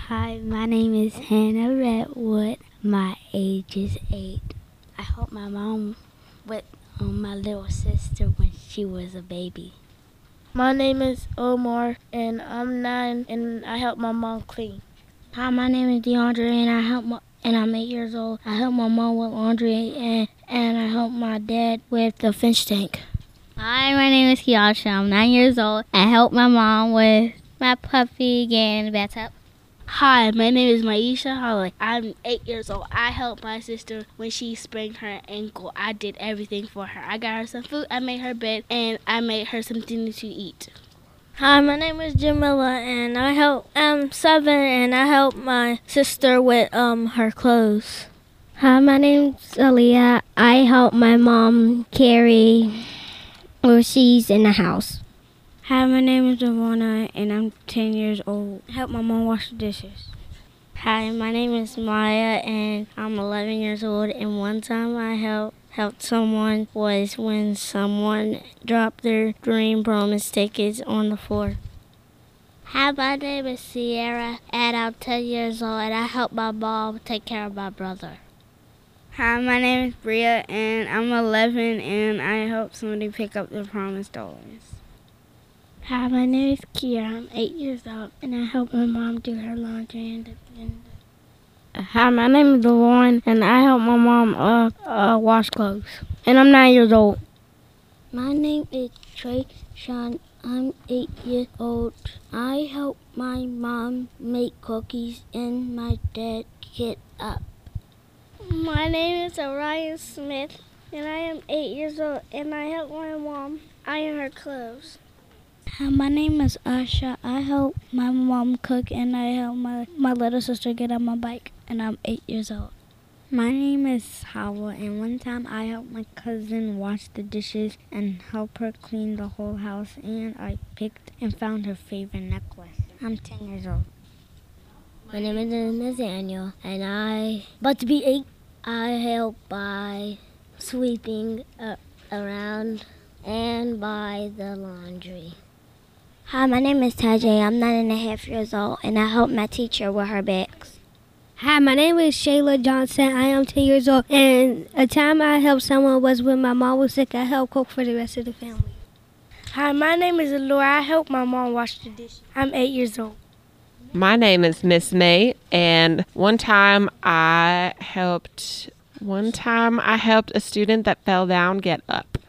Hi, my name is Hannah Redwood. My age is 8. I helped my mom with my little sister when she was a baby. My name is Omar, and I'm 9, and I help my mom clean. Hi, my name is DeAndre, and I'm 8 years old. I help my mom with laundry, and I help my dad with the fish tank. Hi, my name is Kiasha. I'm 9 years old. I help my mom with my puppy getting in the bathtub. Hi, my name is Maisha Holly. I'm 8 years old. I helped my sister when she sprained her ankle. I did everything for her. I got her some food, I made her bed, and I made her something to eat. Hi, my name is Jamila, and I'm 7, and I help my sister with her clothes. Hi, my name's Aaliyah. I help my mom carry when she's in the house. Hi, my name is Ivana, and I'm 10 years old. I help my mom wash the dishes. Hi, my name is Maya, and I'm 11 years old, and one time I helped someone was when someone dropped their Dream Promise tickets on the floor. Hi, my name is Sierra, and I'm 10 years old, and I help my mom take care of my brother. Hi, my name is Bria, and I'm 11, and I help somebody pick up their promised dollars. Hi, my name is Kiera. I'm 8 years old, and I help my mom do her laundry Hi, my name is Lauren, and I help my mom wash clothes. And I'm 9 years old. My name is Trey Sean. I'm 8 years old. I help my mom make cookies and my dad get up. My name is Orion Smith, and I am 8 years old, and I help my mom iron her clothes. Hi, my name is Asha. I help my mom cook, and I help my little sister get on my bike, and I'm 8 years old. My name is Hawa, and one time I helped my cousin wash the dishes and help her clean the whole house, and I picked and found her favorite necklace. I'm 10 years old. My name is Nathaniel, and I about to be 8. I help by sweeping around and by the laundry. Hi, my name is Tajay. I'm 9.5 years old, and I help my teacher with her bags. Hi, my name is Shayla Johnson. I am 10 years old, and a time I helped someone was when my mom was sick. I helped cook for the rest of the family. Hi, my name is Allura. I help my mom wash the dishes. I'm 8 years old. My name is Miss May, and one time I helped a student that fell down get up.